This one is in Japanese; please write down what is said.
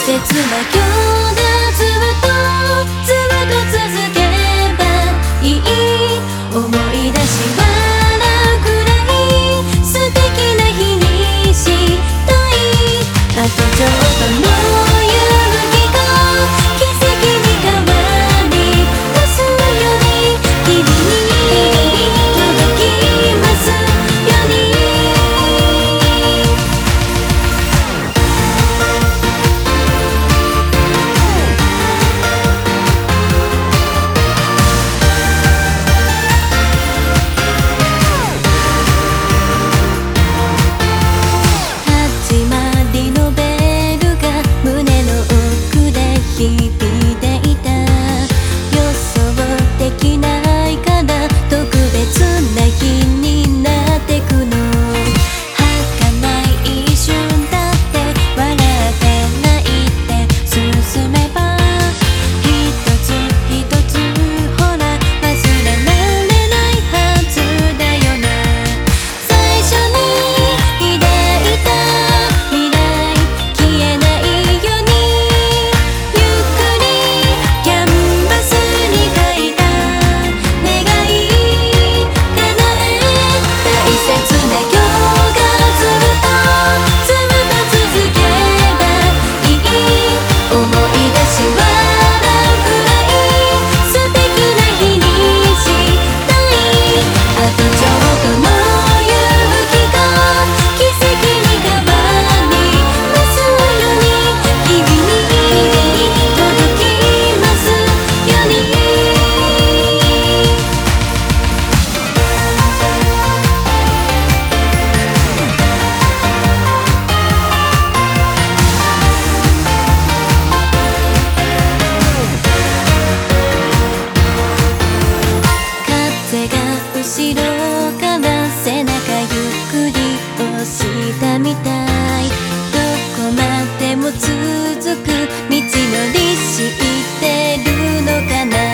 切な今日がずっと続けばいい。思い出し笑うくらい素敵な日にしたい。あとちょっとの勇気が奇跡に変わり出すように君に届きますように。響いていた。予想できないから特別な日になってくの。儚い一瞬だって笑って泣いて進めば一つ一つほら忘れられないはずだよね。最初に抱いた未来消えないようにキャンバスに書いた願い叶え。大切な今日がずっと続けばいい。思い出し笑うくらい素敵な日にしたい。あとちょっとの勇気が奇跡に変わりますように君に届きますように。風が後ろから背中ゆっくり押したみたい。どこまでも続く道のり知ってるのかな。